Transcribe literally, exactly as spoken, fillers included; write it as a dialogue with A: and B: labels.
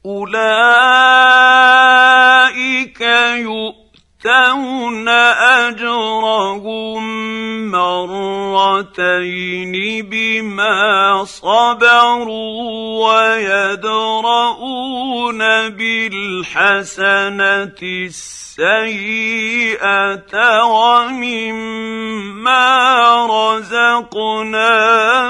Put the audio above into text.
A: أولئك يؤتون أجرهم مرتين بما صبروا ويدرءون بالحسنة السيئة ومما رزقناهم